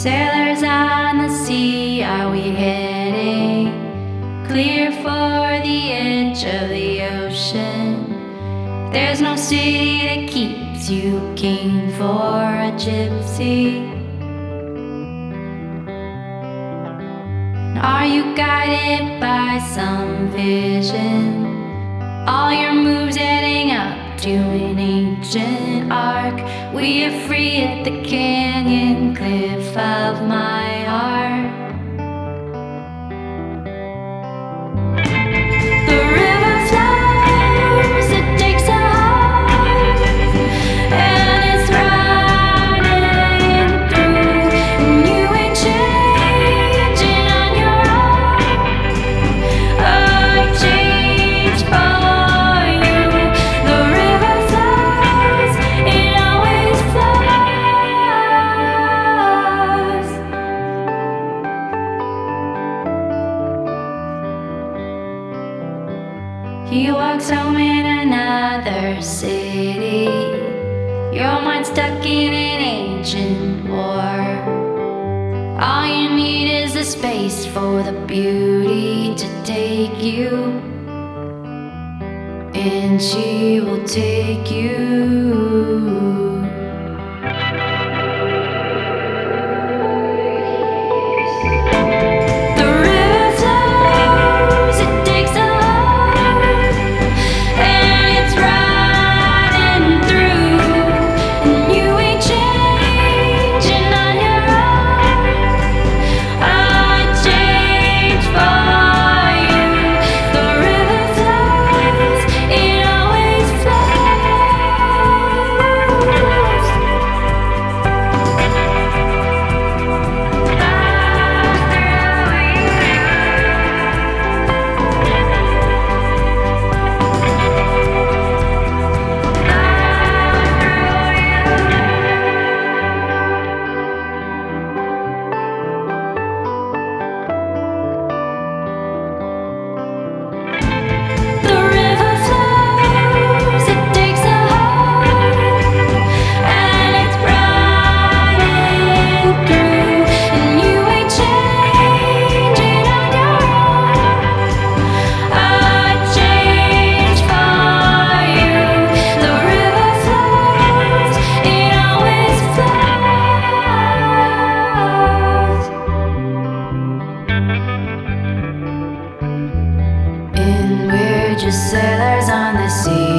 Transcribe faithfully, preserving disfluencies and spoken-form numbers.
Sailors on the sea, are we heading clear for the edge of the ocean? There's no city that keeps you king for a gypsy. Are you guided by some vision? All your moves adding up to an ancient arc. We are free at the canyon cliff of my heart. The river flows, it takes a heart, and it's running through. And you ain't changing on your own. I change for you. The river flows, it always flows. He walks home in another city. Your mind stuck in an ancient war. All you need is the space for the beauty to take you, and she will take you. The river flows, it takes a heart, and it's running through. And you ain't changing on your own. I change for you. The river flows, it always flows. The river flows, it takes a heart, and it's running through. And you ain't changing on your own. I change for you. The river flows, it always flows. And we're just sailors on the sea.